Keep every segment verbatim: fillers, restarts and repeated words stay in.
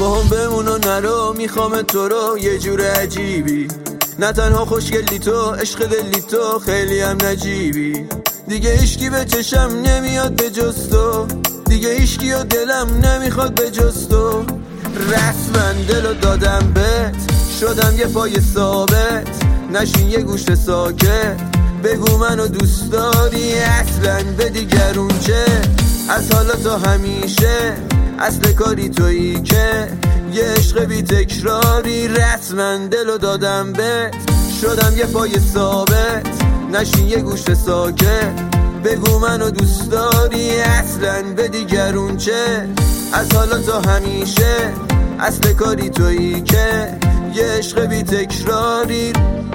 با هم بمون و نرو، میخوام تو رو یه جور عجیبی، نه تنها خوشگلی تو، عشق دلی تو خیلی هم نجیبی. دیگه هیچکی به چشم نمیاد به جز تو، دیگه هیچکی و دلم نمیخواد به جز تو. رسما دلو دادم بهت، شدم یه پای ثابت، نشین یه گوشه ساکت، بگو منو دوست داری اصلا به دیگرون چه؟ از حالا تا همیشه اصل کاری تویی که یه عشق بی تکراری. رسما دلو دادم بهت، شدم یه پای ثابت، نشین یه گوشه ساکت، بگو منو دوست داری اصلا به دیگرون چه؟ از حالا تا همیشه اصل کاری تویی که یه عشق بی تکراری.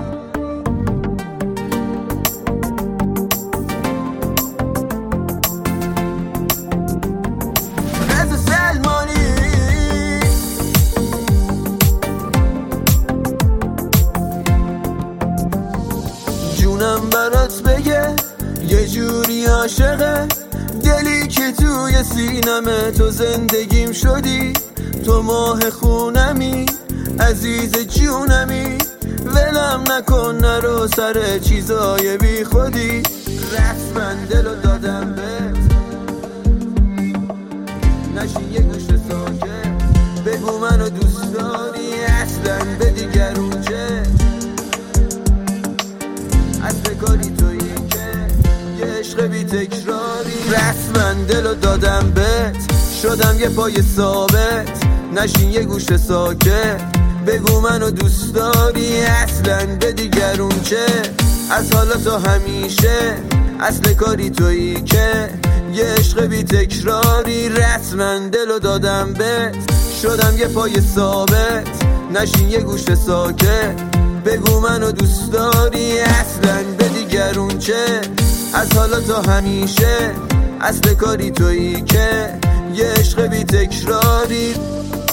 جونم برات بگه یه جوری عاشقه، دلی که توی سینمه تو زندگیم شدی، تو ماه خونمی عزیز جونمی، ولم نکن نرو سر چیزای بی خودی. رسما دلو دادم بهت، نشین یه گوشه ساکت، بگو منو دوست داری اصلا به دیگرون چه؟ اصل کاری تویی که یه عشق بی تکراری. رسما دلو دادم بهت، شدم یه پای ثابت، نشین یه گوشه ساکت، بگو منو دوست داری اصلا به دیگرون چه؟ از حالا تا همیشه اصل کاری تویی که یه عشق بی تکراری. رسما دلو دادم بهت، شدم یه پای ثابت، نشین یه گوشه ساکت، بگو منو دوست داری اصلا به دیگرون چه؟ از حالا تا همیشه اصل کاری تویی که یه عشق بی تکراری.